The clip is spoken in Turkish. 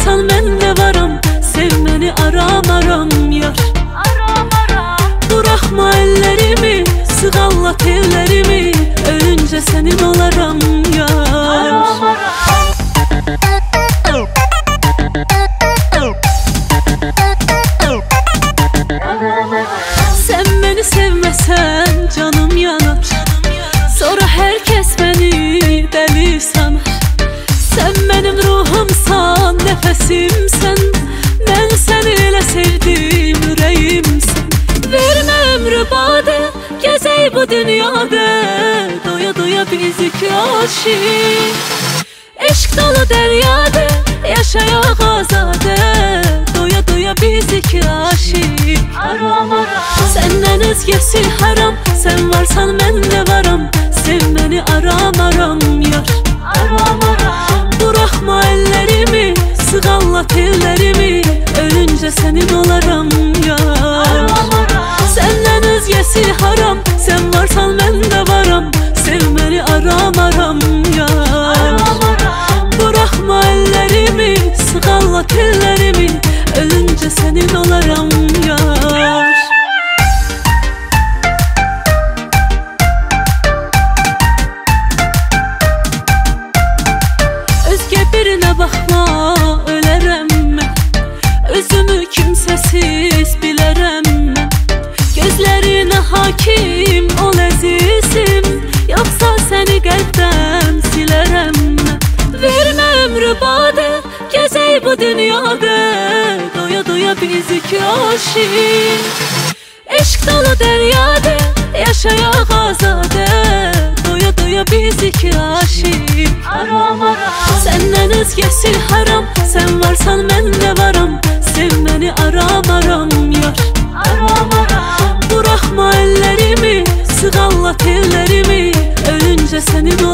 varsan mən de varam. Sevməni aram yar. Bırakma ellerimi, sığallat ellerimi. Ölünce senin olaram yar. Sen beni sevmesen canım yanar. Sonra herkes beni deli sanar. Sen benim ruhumsan, nefesimsen. Ben seni elə sevdim, yüreğimsen. Verme ömrü bade, gezey bu dünyada. Doya doya biz iki aşık. Eşk dolu deryada, yaşayak azade. Doya doya biz iki aşık. Senden özgesi haram, sen varsan mən de varam. Sevməni aram yar. Bırakma ellerimi, sığallat ellerimi. Ölünce senin olaram yar. Senden özgesi haram, sen varsan mən de varam. Sevməni aram yar. Bırakma ellerimi, sığallat ellerimi. Ölünce senin olaram yar. Özge birine bakma, ölərəm mən. Özümü kimsesiz bilərəm mən. Gözlerine hakim ol əzizim. Yoksa seni qəlbdən silərəm mən. Vermə ömrü bade, gezey bu dünyada. Doya doya biz iki aşık. Eşk dolu deryada, yaşayak azade. Doya doya biz iki aşık. Senden özgesi haram, sen varsan mən de varam. Sevməni aram yar. Bırakma ellerimi, sığallat ellerimi. Ölünce senin